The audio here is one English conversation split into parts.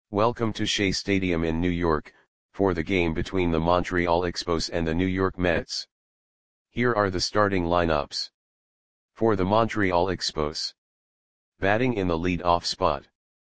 Welcome to Shea Stadium in New York, for the game between the Montreal Expos and the New York Mets. Here are the starting lineups. For the Montreal Expos. Batting in the lead-off spot.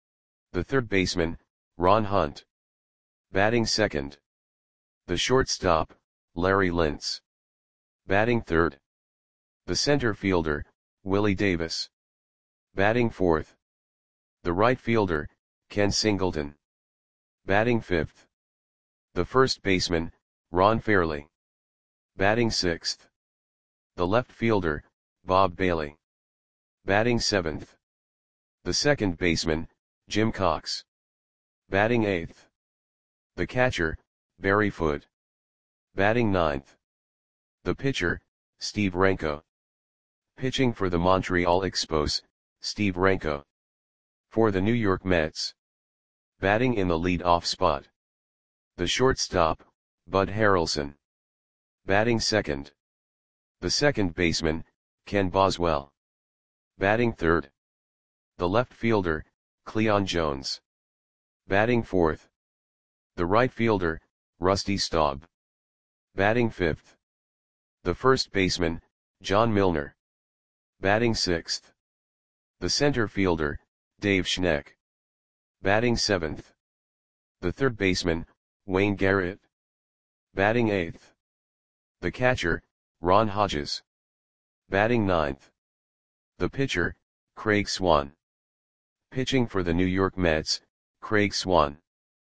The third baseman, Ron Hunt. Batting second. The shortstop, Larry Lintz. Batting third. The center fielder, Willie Davis. Batting fourth. The right fielder, Ken Singleton. Batting fifth. The first baseman, Ron Fairly. Batting sixth. The left fielder, Bob Bailey. Batting seventh. The second baseman, Jim Cox. Batting eighth. The catcher, Barry Foote. Batting ninth. The pitcher, Steve Renko. Pitching for the Montreal Expos, Steve Renko. For the New York Mets. Batting in the lead-off spot. The shortstop, Bud Harrelson. Batting second. The second baseman, Ken Boswell. Batting third. The left fielder, Cleon Jones. Batting fourth. The right fielder, Rusty Staub. Batting fifth. The first baseman, John Milner. Batting sixth. The center fielder, Dave Schneck. Batting seventh. The third baseman, Wayne Garrett. Batting eighth. The catcher, Ron Hodges. Batting ninth. The pitcher, Craig Swan. Pitching for the New York Mets, Craig Swan.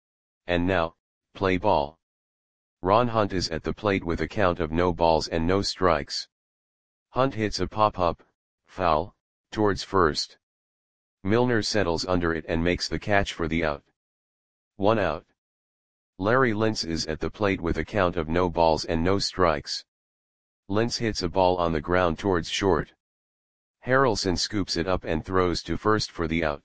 And now, play ball. Ron Hunt is at the plate with a count of no balls and no strikes. Hunt hits a pop-up, foul, towards first. Milner settles under it and makes the catch for the out. 1 out. Larry Lintz is at the plate with a count of no balls and no strikes. Lintz hits a ball on the ground towards short. Harrelson scoops it up and throws to first for the out.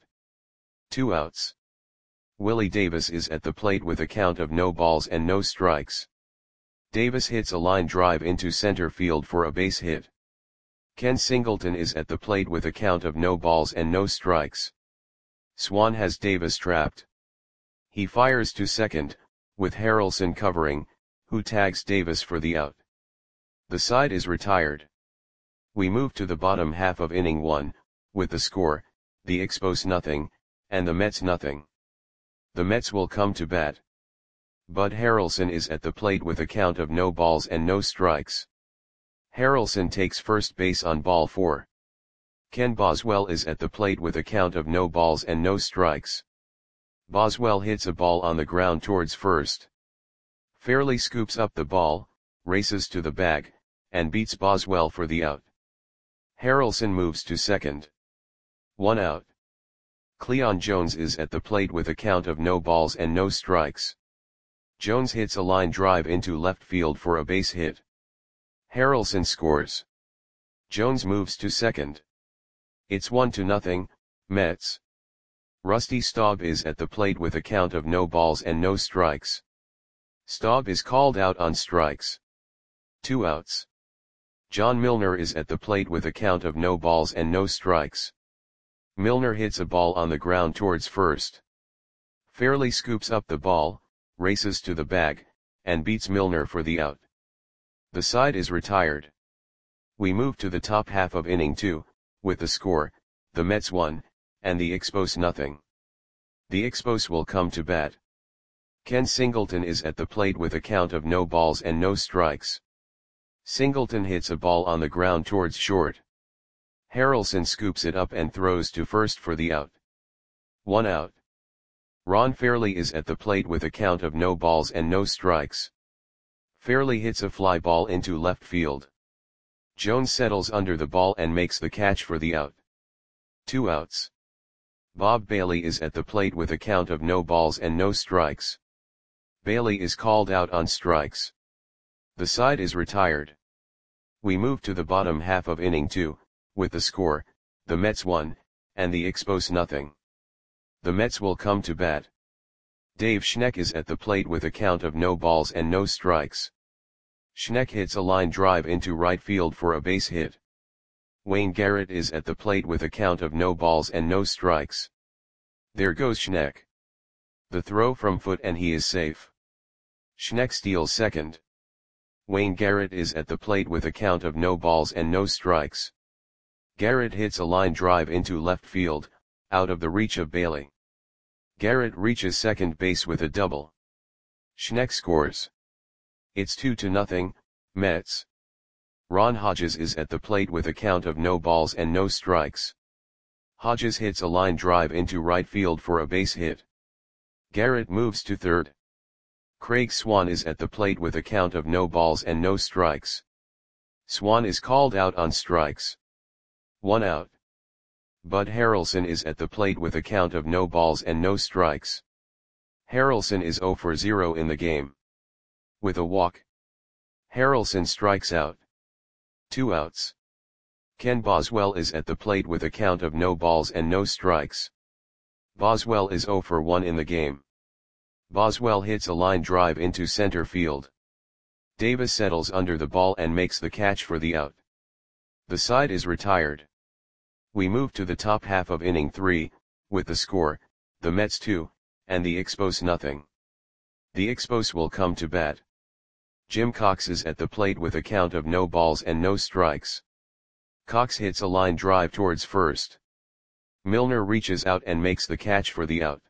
2 outs. Willie Davis is at the plate with a count of no balls and no strikes. Davis hits a line drive into center field for a base hit. Ken Singleton is at the plate with a count of no balls and no strikes. Swan has Davis trapped. He fires to second, with Harrelson covering, who tags Davis for the out. The side is retired. We move to the bottom half of inning 1, with the score, the Expos nothing, and the Mets nothing. The Mets will come to bat. Bud Harrelson is at the plate with a count of no balls and no strikes. Harrelson takes first base on ball 4. Ken Boswell is at the plate with a count of no balls and no strikes. Boswell hits a ball on the ground towards first. Fairly scoops up the ball, races to the bag, and beats Boswell for the out. Harrelson moves to second. 1 out. Cleon Jones is at the plate with a count of no balls and no strikes. Jones hits a line drive into left field for a base hit. Harrelson scores. Jones moves to second. It's 1-0, Mets. Rusty Staub is at the plate with a count of no balls and no strikes. Staub is called out on strikes. 2 outs. John Milner is at the plate with a count of no balls and no strikes. Milner hits a ball on the ground towards first. Fairly scoops up the ball, races to the bag, and beats Milner for the out. The side is retired. We move to the top half of inning 2, with the score, the Mets 1, and the Expos nothing. The Expos will come to bat. Ken Singleton is at the plate with a count of no balls and no strikes. Singleton hits a ball on the ground towards short. Harrelson scoops it up and throws to first for the out. 1 out. Ron Fairly is at the plate with a count of no balls and no strikes. Fairly hits a fly ball into left field. Jones settles under the ball and makes the catch for the out. 2 outs. Bob Bailey is at the plate with a count of no balls and no strikes. Bailey is called out on strikes. The side is retired. We move to the bottom half of inning 2, with the score, the Mets 1, and the Expos nothing. The Mets will come to bat. Dave Schneck is at the plate with a count of no balls and no strikes. Schneck hits a line drive into right field for a base hit. Wayne Garrett is at the plate with a count of no balls and no strikes. There goes Schneck. The throw from Foote and he is safe. Schneck steals second. Wayne Garrett is at the plate with a count of no balls and no strikes. Garrett hits a line drive into left field, out of the reach of Bailey. Garrett reaches second base with a double. Schneck scores. It's 2-0, Mets. Ron Hodges is at the plate with a count of no balls and no strikes. Hodges hits a line drive into right field for a base hit. Garrett moves to third. Craig Swan is at the plate with a count of no balls and no strikes. Swan is called out on strikes. 1 out. Bud Harrelson is at the plate with a count of no balls and no strikes. Harrelson is 0 for 0 in the game. With a walk. Harrelson strikes out. 2 outs. Ken Boswell is at the plate with a count of no balls and no strikes. Boswell is 0 for 1 in the game. Boswell hits a line drive into center field. Davis settles under the ball and makes the catch for the out. The side is retired. We move to the top half of inning 3, with the score, the Mets 2, and the Expos nothing. The Expos will come to bat. Jim Cox is at the plate with a count of no balls and no strikes. Cox hits a line drive towards first. Milner reaches out and makes the catch for the out.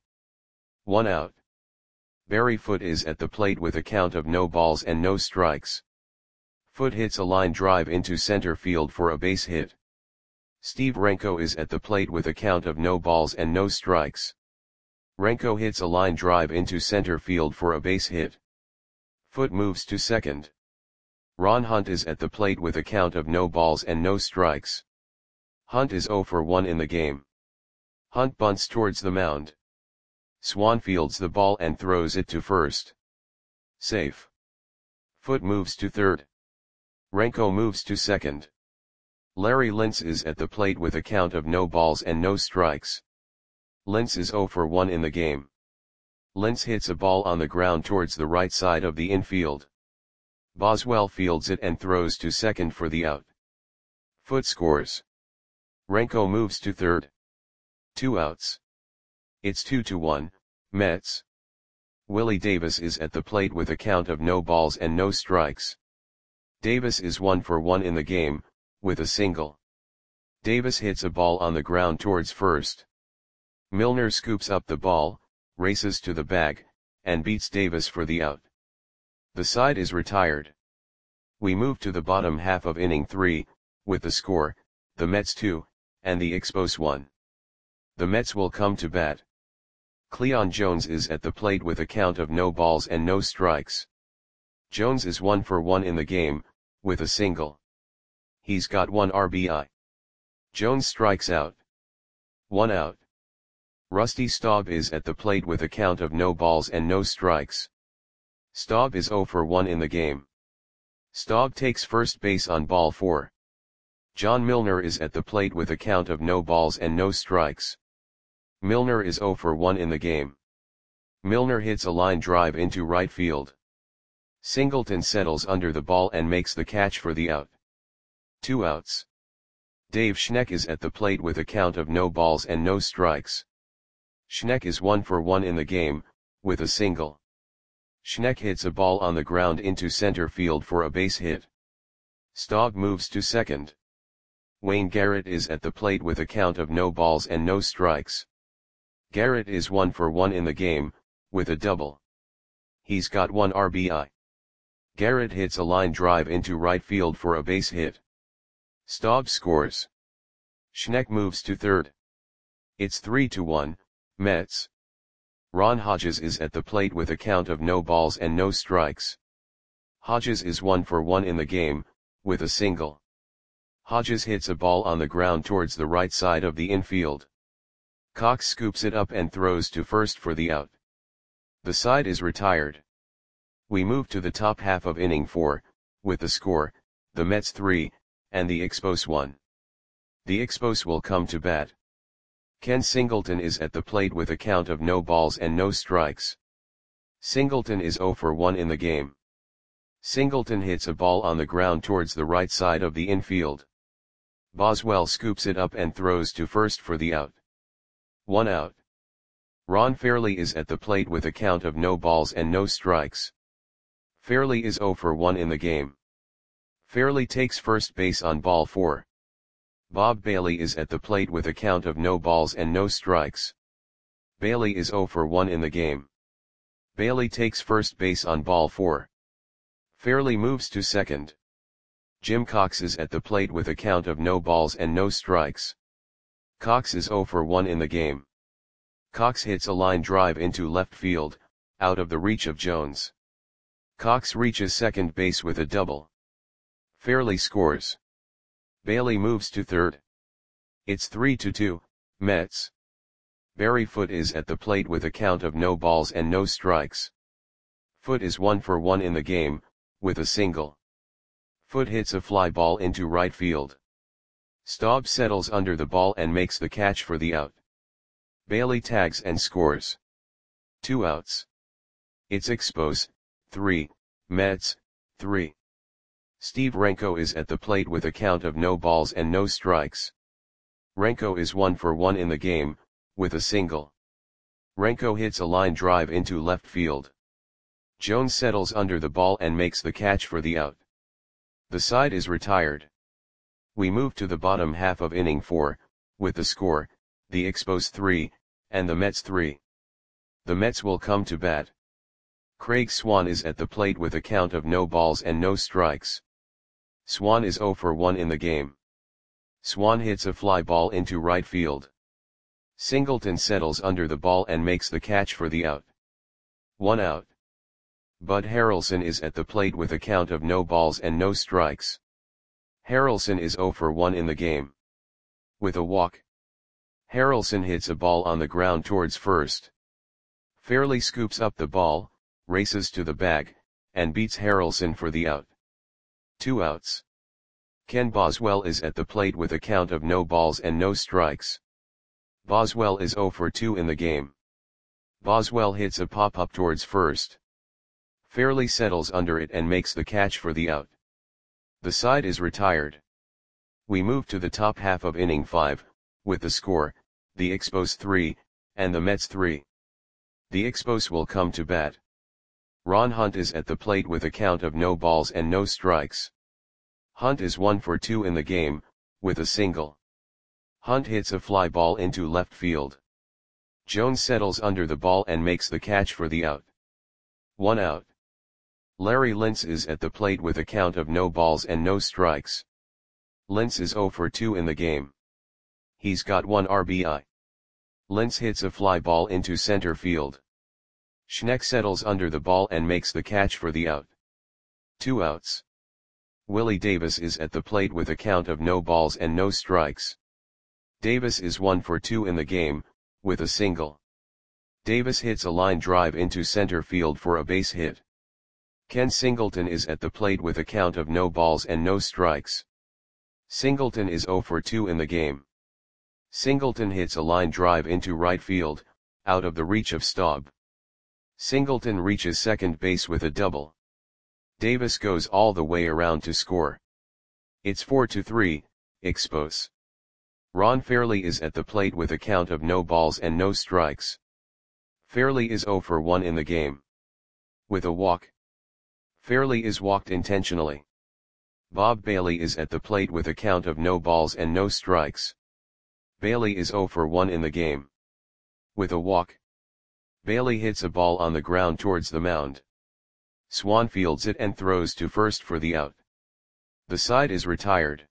1 out. Barry Foote is at the plate with a count of no balls and no strikes. Foote hits a line drive into center field for a base hit. Steve Renko is at the plate with a count of no balls and no strikes. Renko hits a line drive into center field for a base hit. Foote moves to second. Ron Hunt is at the plate with a count of no balls and no strikes. Hunt is 0 for 1 in the game. Hunt bunts towards the mound. Swan fields the ball and throws it to first. Safe. Foote moves to third. Renko moves to second. Larry Lintz is at the plate with a count of no balls and no strikes. Lintz is 0 for 1 in the game. Lintz hits a ball on the ground towards the right side of the infield. Boswell fields it and throws to second for the out. Foote scores. Renko moves to third. 2 outs. It's 2-1, Mets. Willie Davis is at the plate with a count of no balls and no strikes. Davis is 1 for 1 in the game, with a single. Davis hits a ball on the ground towards first. Milner scoops up the ball, races to the bag, and beats Davis for the out. The side is retired. We move to the bottom half of inning 3, with the score, the Mets 2, and the Expos 1. The Mets will come to bat. Cleon Jones is at the plate with a count of no balls and no strikes. Jones is 1 for 1 in the game, with a single. He's got 1 RBI. Jones strikes out. 1 out. Rusty Staub is at the plate with a count of no balls and no strikes. Staub is 0 for 1 in the game. Staub takes first base on ball 4. John Milner is at the plate with a count of no balls and no strikes. Milner is 0 for 1 in the game. Milner hits a line drive into right field. Singleton settles under the ball and makes the catch for the out. 2 outs. Dave Schneck is at the plate with a count of no balls and no strikes. Schneck is 1 for 1 in the game, with a single. Schneck hits a ball on the ground into center field for a base hit. Staub moves to second. Wayne Garrett is at the plate with a count of no balls and no strikes. Garrett is 1 for 1 in the game, with a double. He's got 1 RBI. Garrett hits a line drive into right field for a base hit. Staub scores. Schneck moves to third. It's 3-1, Mets. Ron Hodges is at the plate with a count of no balls and no strikes. Hodges is 1 for 1 in the game, with a single. Hodges hits a ball on the ground towards the right side of the infield. Cox scoops it up and throws to first for the out. The side is retired. We move to the top half of inning 4, with the score, the Mets 3, and the Expos 1. The Expos will come to bat. Ken Singleton is at the plate with a count of no balls and no strikes. Singleton is 0 for 1 in the game. Singleton hits a ball on the ground towards the right side of the infield. Boswell scoops it up and throws to first for the out. 1 out. Ron Fairley is at the plate with a count of no balls and no strikes. Fairley is 0 for 1 in the game. Fairley takes first base on ball 4. Bob Bailey is at the plate with a count of no balls and no strikes. Bailey is 0 for 1 in the game. Bailey takes first base on ball 4. Fairley moves to second. Jim Cox is at the plate with a count of no balls and no strikes. Cox is 0 for 1 in the game. Cox hits a line drive into left field, out of the reach of Jones. Cox reaches second base with a double. Fairley scores. Bailey moves to third. It's 3-2, Mets. Barry Foote is at the plate with a count of no balls and no strikes. Foote is 1 for 1 in the game, with a single. Foote hits a fly ball into right field. Staub settles under the ball and makes the catch for the out. Bailey tags and scores. 2 outs. It's Expos, 3, Mets, 3. Steve Renko is at the plate with a count of no balls and no strikes. Renko is 1 for 1 in the game, with a single. Renko hits a line drive into left field. Jones settles under the ball and makes the catch for the out. The side is retired. We move to the bottom half of inning 4, with the score, the Expos 3, and the Mets 3. The Mets will come to bat. Craig Swan is at the plate with a count of no balls and no strikes. Swan is 0 for 1 in the game. Swan hits a fly ball into right field. Singleton settles under the ball and makes the catch for the out. 1 out. Bud Harrelson is at the plate with a count of no balls and no strikes. Harrelson is 0 for 1 in the game. With a walk. Harrelson hits a ball on the ground towards first. Fairley scoops up the ball, races to the bag, and beats Harrelson for the out. 2 outs. Ken Boswell is at the plate with a count of no balls and no strikes. Boswell is 0 for 2 in the game. Boswell hits a pop-up towards first. Fairley settles under it and makes the catch for the out. The side is retired. We move to the top half of inning 5, with the score, the Expos 3, and the Mets 3. The Expos will come to bat. Ron Hunt is at the plate with a count of no balls and no strikes. Hunt is 1 for 2 in the game, with a single. Hunt hits a fly ball into left field. Jones settles under the ball and makes the catch for the out. 1 out. Larry Lintz is at the plate with a count of no balls and no strikes. Lintz is 0 for 2 in the game. He's got 1 RBI. Lintz hits a fly ball into center field. Schneck settles under the ball and makes the catch for the out. 2 outs. Willie Davis is at the plate with a count of no balls and no strikes. Davis is 1 for 2 in the game, with a single. Davis hits a line drive into center field for a base hit. Ken Singleton is at the plate with a count of no balls and no strikes. Singleton is 0 for 2 in the game. Singleton hits a line drive into right field, out of the reach of Staub. Singleton reaches second base with a double. Davis goes all the way around to score. It's 4-3, Expos. Ron Fairley is at the plate with a count of no balls and no strikes. Fairley is 0 for 1 in the game. With a walk. Fairley is walked intentionally. Bob Bailey is at the plate with a count of no balls and no strikes. Bailey is 0 for 1 in the game. With a walk. Bailey hits a ball on the ground towards the mound. Swan fields it and throws to first for the out. The side is retired.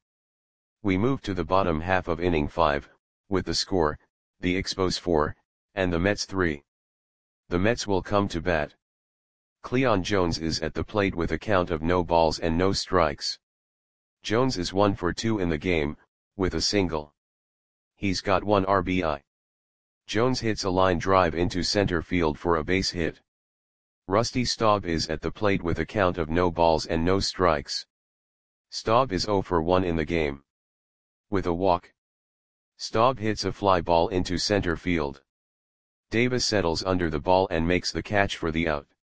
We move to the bottom half of inning 5, with the score, the Expos 4, and the Mets 3. The Mets will come to bat. Cleon Jones is at the plate with a count of no balls and no strikes. Jones is 1 for 2 in the game, with a single. He's got 1 RBI. Jones hits a line drive into center field for a base hit. Rusty Staub is at the plate with a count of no balls and no strikes. Staub is 0 for 1 in the game. With a walk. Staub hits a fly ball into center field. Davis settles under the ball and makes the catch for the out.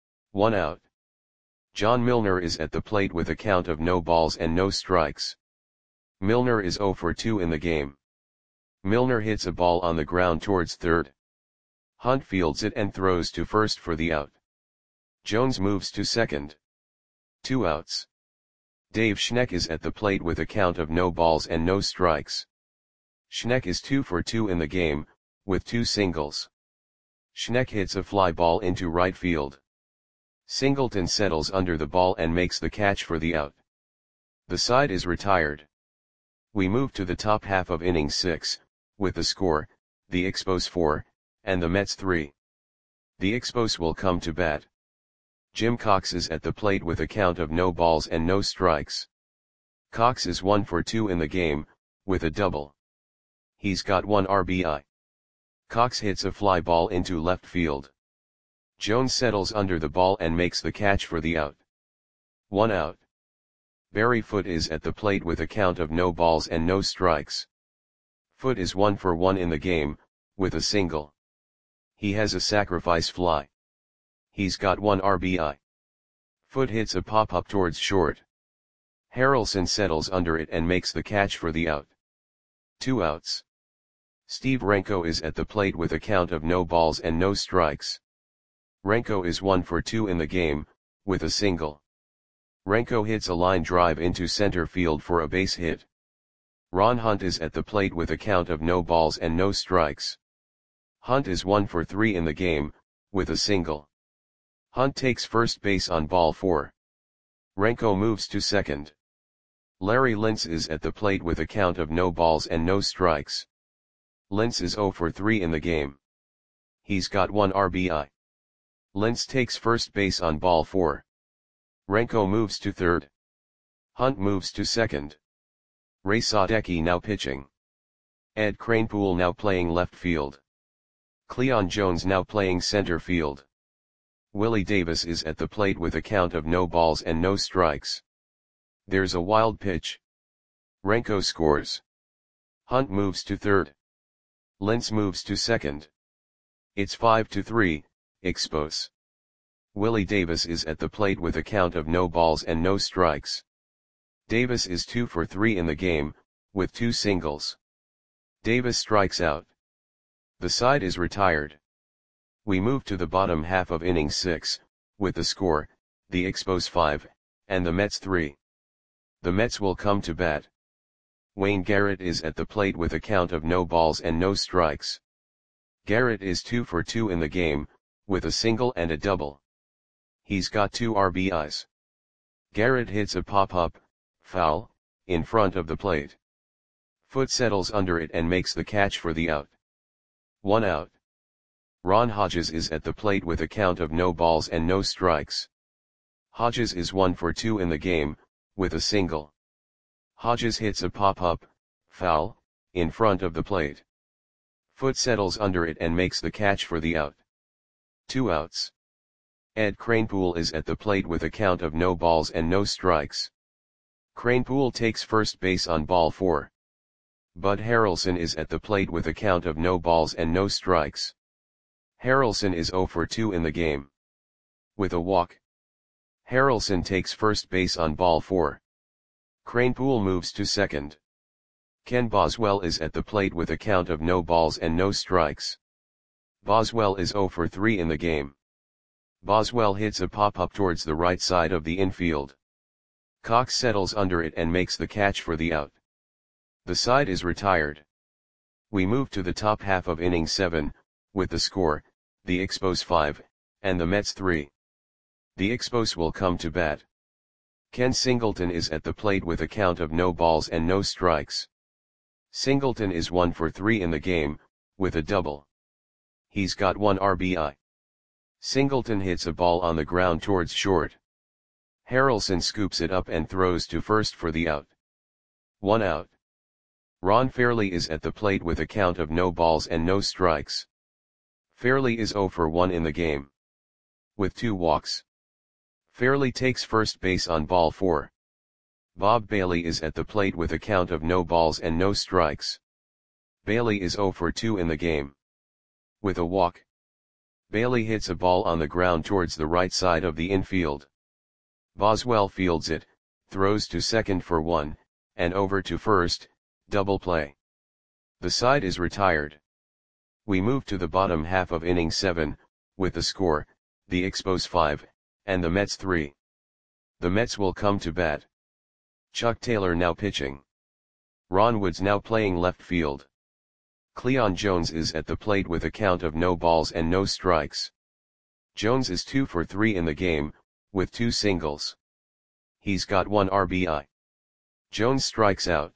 1 out. John Milner is at the plate with a count of no balls and no strikes. Milner is 0 for 2 in the game. Milner hits a ball on the ground towards third. Hunt fields it and throws to first for the out. Jones moves to second. 2 outs. Dave Schneck is at the plate with a count of no balls and no strikes. Schneck is 2 for 2 in the game, with 2 singles. Schneck hits a fly ball into right field. Singleton settles under the ball and makes the catch for the out. The side is retired. We move to the top half of inning 6, with the score, the Expos 4, and the Mets 3. The Expos will come to bat. Jim Cox is at the plate with a count of no balls and no strikes. Cox is 1 for 2 in the game, with a double. He's got 1 RBI. Cox hits a fly ball into left field. Jones settles under the ball and makes the catch for the out. 1 out. Barry Foote is at the plate with a count of no balls and no strikes. Foote is 1 for 1 in the game, with a single. He has a sacrifice fly. He's got 1 RBI. Foote hits a pop-up towards short. Harrelson settles under it and makes the catch for the out. 2 outs. Steve Renko is at the plate with a count of no balls and no strikes. Renko is 1 for 2 in the game, with a single. Renko hits a line drive into center field for a base hit. Ron Hunt is at the plate with a count of no balls and no strikes. Hunt is 1 for 3 in the game, with a single. Hunt takes first base on ball 4. Renko moves to second. Larry Lintz is at the plate with a count of no balls and no strikes. Lintz is 0 for 3 in the game. He's got 1 RBI. Lintz takes first base on ball 4. Renko moves to third. Hunt moves to second. Ray Sadecki now pitching. Ed Kranepool now playing left field. Cleon Jones now playing center field. Willie Davis is at the plate with a count of no balls and no strikes. There's a wild pitch. Renko scores. Hunt moves to third. Lintz moves to second. It's 5-3, Expos. Willie Davis is at the plate with a count of no balls and no strikes. Davis is 2 for 3 in the game, with 2 singles. Davis strikes out. The side is retired. We move to the bottom half of inning 6, with the score, the Expos 5, and the Mets 3. The Mets will come to bat. Wayne Garrett is at the plate with a count of no balls and no strikes. Garrett is 2 for 2 in the game, with a single and a double. He's got 2 RBIs. Garrett hits a pop-up, foul, in front of the plate. Foote settles under it and makes the catch for the out. 1 out. Ron Hodges is at the plate with a count of no balls and no strikes. Hodges is 1 for 2 in the game, with a single. Hodges hits a pop-up, foul, in front of the plate. Foote settles under it and makes the catch for the out. 2 outs. Ed Kranepool is at the plate with a count of no balls and no strikes. Kranepool takes first base on ball 4. Bud Harrelson is at the plate with a count of no balls and no strikes. Harrelson is 0 for 2 in the game. With a walk. Harrelson takes first base on ball 4. Kranepool moves to second. Ken Boswell is at the plate with a count of no balls and no strikes. Boswell is 0 for 3 in the game. Boswell hits a pop-up towards the right side of the infield. Cox settles under it and makes the catch for the out. The side is retired. We move to the top half of inning 7, with the score, the Expos 5, and the Mets 3. The Expos will come to bat. Ken Singleton is at the plate with a count of no balls and no strikes. Singleton is 1 for 3 in the game, with a double. He's got 1 RBI. Singleton hits a ball on the ground towards short. Harrelson scoops it up and throws to first for the out. 1 out. Ron Fairley is at the plate with a count of no balls and no strikes. Fairley is 0 for 1 in the game. With 2 walks. Fairley takes first base on ball 4. Bob Bailey is at the plate with a count of no balls and no strikes. Bailey is 0 for 2 in the game. With a walk. Bailey hits a ball on the ground towards the right side of the infield. Boswell fields it, throws to second for 1, and over to first, double play. The side is retired. We move to the bottom half of inning 7, with the score, the Expos 5, and the Mets 3. The Mets will come to bat. Chuck Taylor now pitching. Ron Woods now playing left field. Cleon Jones is at the plate with a count of no balls and no strikes. Jones is 2 for 3 in the game, with 2 singles. He's got 1 RBI. Jones strikes out.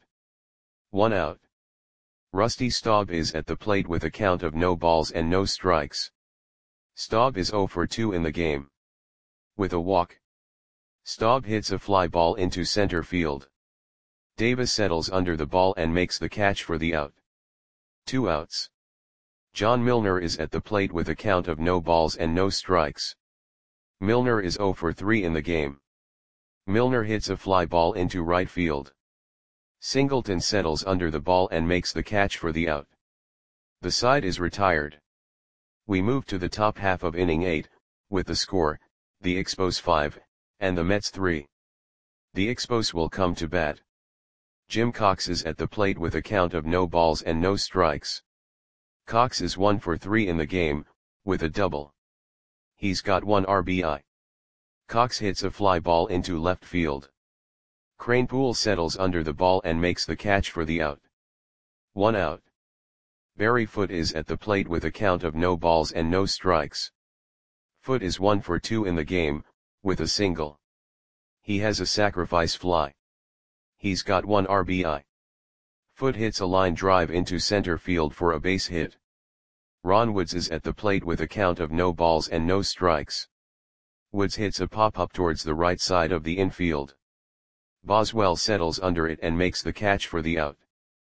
1 out. Rusty Staub is at the plate with a count of no balls and no strikes. Staub is 0 for 2 in the game. With a walk. Staub hits a fly ball into center field. Davis settles under the ball and makes the catch for the out. 2 outs. John Milner is at the plate with a count of no balls and no strikes. Milner is 0 for 3 in the game. Milner hits a fly ball into right field. Singleton settles under the ball and makes the catch for the out. The side is retired. We move to the top half of inning 8, with the score, the Expos 5, and the Mets 3. The Expos will come to bat. Jim Cox is at the plate with a count of no balls and no strikes. Cox is 1 for 3 in the game, with a double. He's got 1 RBI. Cox hits a fly ball into left field. Kranepool settles under the ball and makes the catch for the out. 1 out. Barry Foote is at the plate with a count of no balls and no strikes. Foote is 1 for 2 in the game, with a single. He has a sacrifice fly. He's got 1 RBI. Foote hits a line drive into center field for a base hit. Ron Woods is at the plate with a count of no balls and no strikes. Woods hits a pop-up towards the right side of the infield. Boswell settles under it and makes the catch for the out.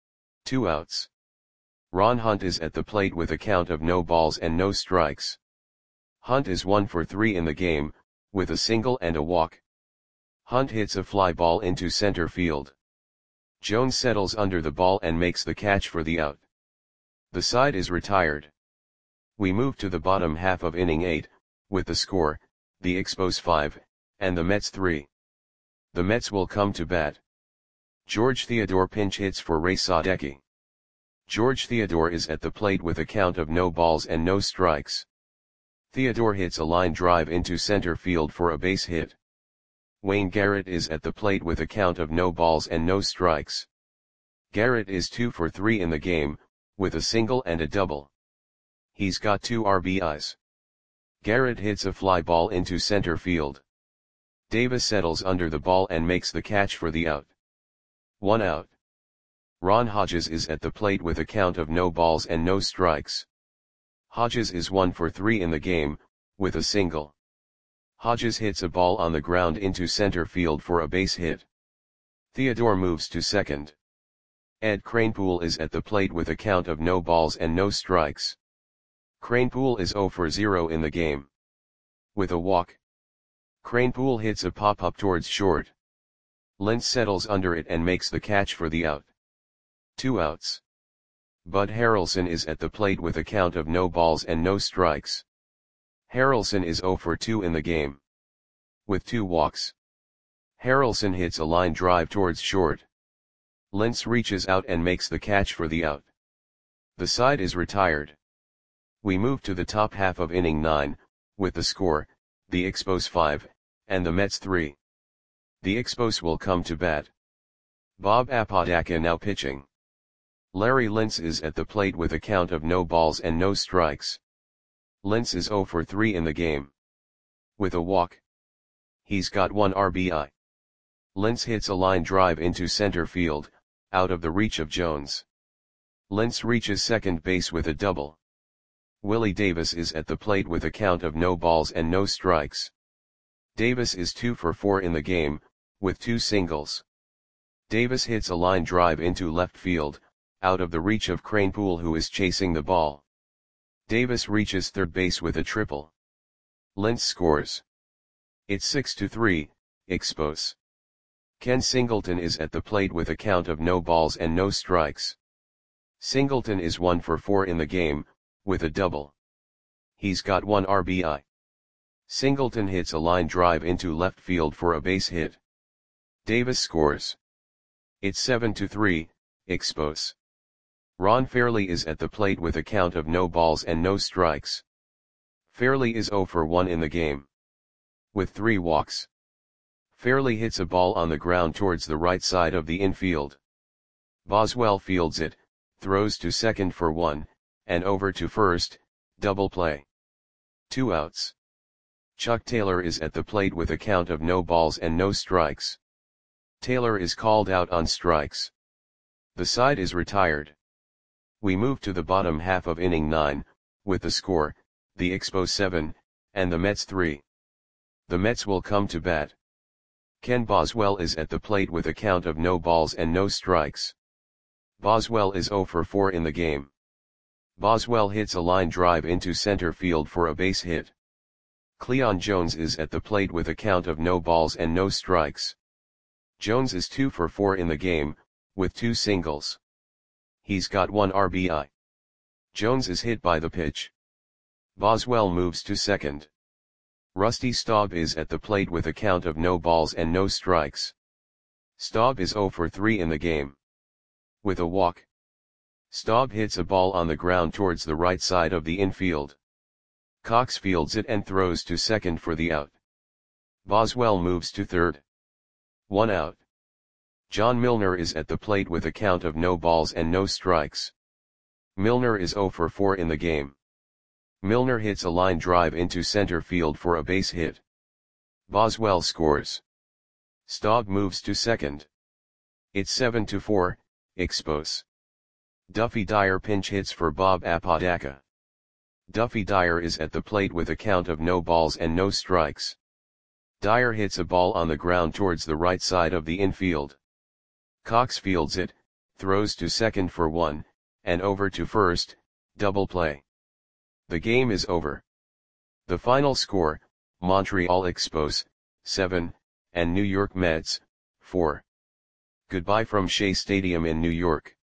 2 outs. Ron Hunt is at the plate with a count of no balls and no strikes. Hunt is 1 for 3 in the game, with a single and a walk. Hunt hits a fly ball into center field. Jones settles under the ball and makes the catch for the out. The side is retired. We move to the bottom half of inning 8, with the score, the Expos 5, and the Mets 3. The Mets will come to bat. George Theodore pinch hits for Ray Sadecki. George Theodore is at the plate with a count of no balls and no strikes. Theodore hits a line drive into center field for a base hit. Wayne Garrett is at the plate with a count of no balls and no strikes. Garrett is 2 for 3 in the game, with a single and a double. He's got 2 RBIs. Garrett hits a fly ball into center field. Davis settles under the ball and makes the catch for the out. 1 out. Ron Hodges is at the plate with a count of no balls and no strikes. Hodges is 1 for 3 in the game, with a single. Hodges hits a ball on the ground into center field for a base hit. Theodore moves to second. Ed Kranepool is at the plate with a count of no balls and no strikes. Kranepool is 0 for 0 in the game. With a walk. Kranepool hits a pop-up towards short. Lentz settles under it and makes the catch for the out. 2 outs. Bud Harrelson is at the plate with a count of no balls and no strikes. Harrelson is 0 for 2 in the game. With 2 walks. Harrelson hits a line drive towards short. Lentz reaches out and makes the catch for the out. The side is retired. We move to the top half of inning 9, with the score, the Expos 5, and the Mets 3. The Expos will come to bat. Bob Apodaca now pitching. Larry Lentz is at the plate with a count of no balls and no strikes. Lentz is 0 for 3 in the game. With a walk. He's got 1 RBI. Lentz hits a line drive into center field, out of the reach of Jones. Lentz reaches second base with a double. Willie Davis is at the plate with a count of no balls and no strikes. Davis is 2 for 4 in the game, with 2 singles. Davis hits a line drive into left field, out of the reach of Kranepool, who is chasing the ball. Davis reaches third base with a triple. Lentz scores. It's 6-3, Expos. Ken Singleton is at the plate with a count of no balls and no strikes. Singleton is 1 for 4 in the game, with a double. He's got 1 RBI. Singleton hits a line drive into left field for a base hit. Davis scores. It's 7-3, Expos. Ron Fairley is at the plate with a count of no balls and no strikes. Fairley is 0 for 1 in the game, with 3 walks. Fairley hits a ball on the ground towards the right side of the infield. Boswell fields it, throws to second for 1, and over to first, double play. 2 outs. Chuck Taylor is at the plate with a count of no balls and no strikes. Taylor is called out on strikes. The side is retired. We move to the bottom half of inning 9, with the score, the Expos 7, and the Mets 3. The Mets will come to bat. Ken Boswell is at the plate with a count of no balls and no strikes. Boswell is 0 for 4 in the game. Boswell hits a line drive into center field for a base hit. Cleon Jones is at the plate with a count of no balls and no strikes. Jones is 2 for 4 in the game, with 2 singles. He's got 1 RBI. Jones is hit by the pitch. Boswell moves to second. Rusty Staub is at the plate with a count of no balls and no strikes. Staub is 0 for 3 in the game, with a walk. Staub hits a ball on the ground towards the right side of the infield. Cox fields it and throws to second for the out. Boswell moves to third. 1 out. John Milner is at the plate with a count of no balls and no strikes. Milner is 0 for 4 in the game. Milner hits a line drive into center field for a base hit. Boswell scores. Staub moves to second. It's 7-4, Expos. Duffy Dyer pinch hits for Bob Apodaca. Duffy Dyer is at the plate with a count of no balls and no strikes. Dyer hits a ball on the ground towards the right side of the infield. Cox fields it, throws to second for 1, and over to first, double play. The game is over. The final score, Montreal Expos, 7, and New York Mets, 4. Goodbye from Shea Stadium in New York.